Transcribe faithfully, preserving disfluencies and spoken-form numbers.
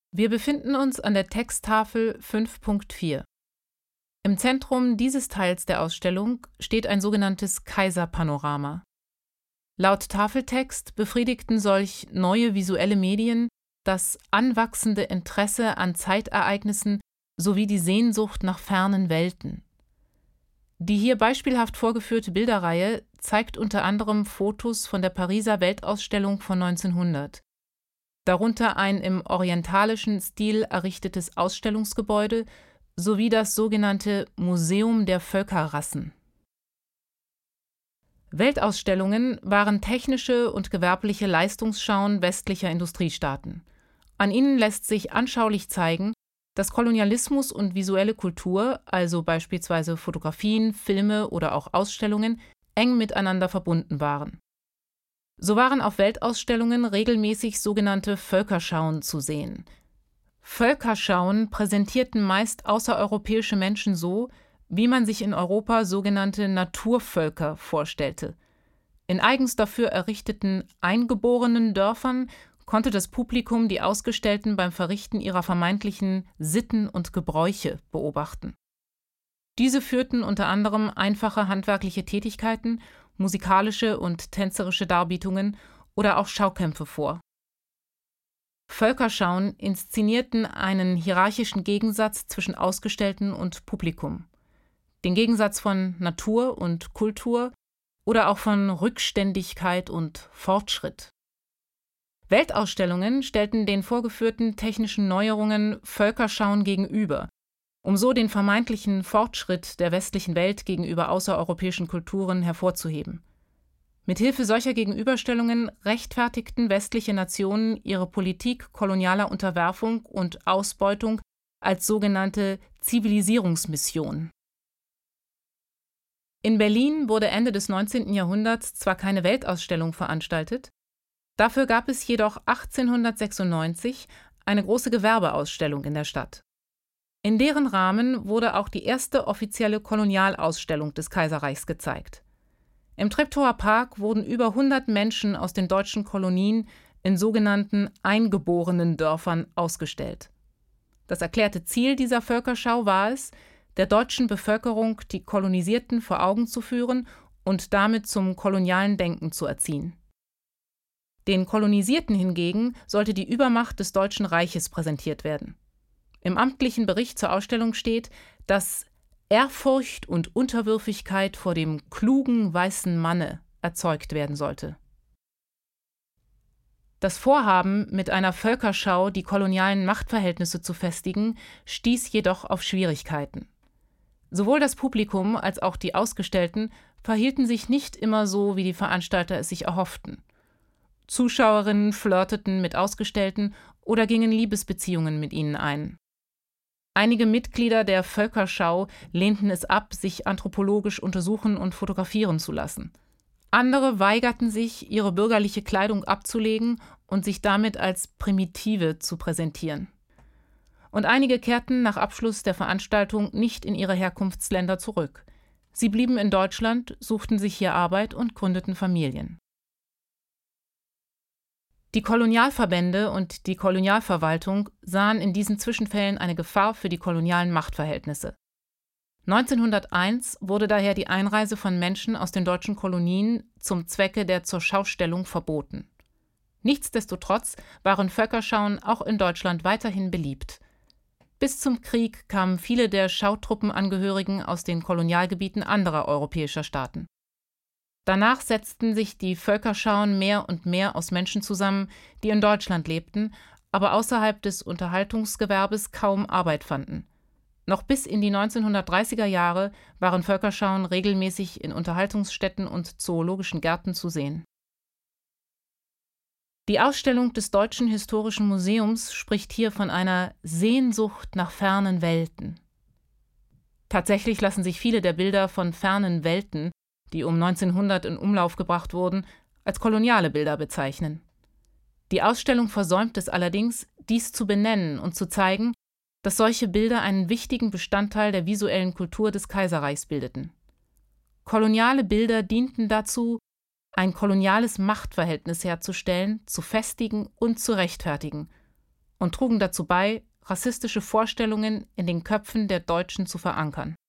Wir befinden uns an der Texttafel fünf Punkt vier. Im Zentrum dieses Teils der Ausstellung steht ein sogenanntes Kaiserpanorama. Laut Tafeltext befriedigten solch neue visuelle Medien das anwachsende Interesse an Zeitereignissen sowie die Sehnsucht nach fernen Welten. Die hier beispielhaft vorgeführte Bilderreihe zeigt unter anderem Fotos von der Pariser Weltausstellung von neunzehnhundert. Darunter ein im orientalischen Stil errichtetes Ausstellungsgebäude sowie das sogenannte Museum der Völkerrassen. Weltausstellungen waren technische und gewerbliche Leistungsschauen westlicher Industriestaaten. An ihnen lässt sich anschaulich zeigen, dass Kolonialismus und visuelle Kultur, also beispielsweise Fotografien, Filme oder auch Ausstellungen, eng miteinander verbunden waren. So waren auf Weltausstellungen regelmäßig sogenannte Völkerschauen zu sehen. Völkerschauen präsentierten meist außereuropäische Menschen so, wie man sich in Europa sogenannte Naturvölker vorstellte. In eigens dafür errichteten eingeborenen Dörfern konnte das Publikum die Ausgestellten beim Verrichten ihrer vermeintlichen Sitten und Gebräuche beobachten. Diese führten unter anderem einfache handwerkliche Tätigkeiten, musikalische und tänzerische Darbietungen oder auch Schaukämpfe vor. Völkerschauen inszenierten einen hierarchischen Gegensatz zwischen Ausgestellten und Publikum. Den Gegensatz von Natur und Kultur oder auch von Rückständigkeit und Fortschritt. Weltausstellungen stellten den vorgeführten technischen Neuerungen Völkerschauen gegenüber, um so den vermeintlichen Fortschritt der westlichen Welt gegenüber außereuropäischen Kulturen hervorzuheben. Mithilfe solcher Gegenüberstellungen rechtfertigten westliche Nationen ihre Politik kolonialer Unterwerfung und Ausbeutung als sogenannte Zivilisierungsmission. In Berlin wurde Ende des neunzehnten Jahrhunderts zwar keine Weltausstellung veranstaltet, dafür gab es jedoch achtzehnhundertsechsundneunzig eine große Gewerbeausstellung in der Stadt. In deren Rahmen wurde auch die erste offizielle Kolonialausstellung des Kaiserreichs gezeigt. Im Treptower Park wurden über hundert Menschen aus den deutschen Kolonien in sogenannten eingeborenen Dörfern ausgestellt. Das erklärte Ziel dieser Völkerschau war es, der deutschen Bevölkerung die Kolonisierten vor Augen zu führen und damit zum kolonialen Denken zu erziehen. Den Kolonisierten hingegen sollte die Übermacht des Deutschen Reiches präsentiert werden. Im amtlichen Bericht zur Ausstellung steht, dass Ehrfurcht und Unterwürfigkeit vor dem klugen weißen Manne erzeugt werden sollte. Das Vorhaben, mit einer Völkerschau die kolonialen Machtverhältnisse zu festigen, stieß jedoch auf Schwierigkeiten. Sowohl das Publikum als auch die Ausgestellten verhielten sich nicht immer so, wie die Veranstalter es sich erhofften. Zuschauerinnen flirteten mit Ausgestellten oder gingen Liebesbeziehungen mit ihnen ein. Einige Mitglieder der Völkerschau lehnten es ab, sich anthropologisch untersuchen und fotografieren zu lassen. Andere weigerten sich, ihre bürgerliche Kleidung abzulegen und sich damit als Primitive zu präsentieren. Und einige kehrten nach Abschluss der Veranstaltung nicht in ihre Herkunftsländer zurück. Sie blieben in Deutschland, suchten sich hier Arbeit und gründeten Familien. Die Kolonialverbände und die Kolonialverwaltung sahen in diesen Zwischenfällen eine Gefahr für die kolonialen Machtverhältnisse. neunzehnhunderteins wurde daher die Einreise von Menschen aus den deutschen Kolonien zum Zwecke der Zurschaustellung verboten. Nichtsdestotrotz waren Völkerschauen auch in Deutschland weiterhin beliebt. Bis zum Krieg kamen viele der Schautruppenangehörigen aus den Kolonialgebieten anderer europäischer Staaten. Danach setzten sich die Völkerschauen mehr und mehr aus Menschen zusammen, die in Deutschland lebten, aber außerhalb des Unterhaltungsgewerbes kaum Arbeit fanden. Noch bis in die neunzehnhundertdreißiger Jahre waren Völkerschauen regelmäßig in Unterhaltungsstätten und zoologischen Gärten zu sehen. Die Ausstellung des Deutschen Historischen Museums spricht hier von einer Sehnsucht nach fernen Welten. Tatsächlich lassen sich viele der Bilder von fernen Welten, die um neunzehnhundert in Umlauf gebracht wurden, als koloniale Bilder bezeichnen. Die Ausstellung versäumt es allerdings, dies zu benennen und zu zeigen, dass solche Bilder einen wichtigen Bestandteil der visuellen Kultur des Kaiserreichs bildeten. Koloniale Bilder dienten dazu, ein koloniales Machtverhältnis herzustellen, zu festigen und zu rechtfertigen und trugen dazu bei, rassistische Vorstellungen in den Köpfen der Deutschen zu verankern.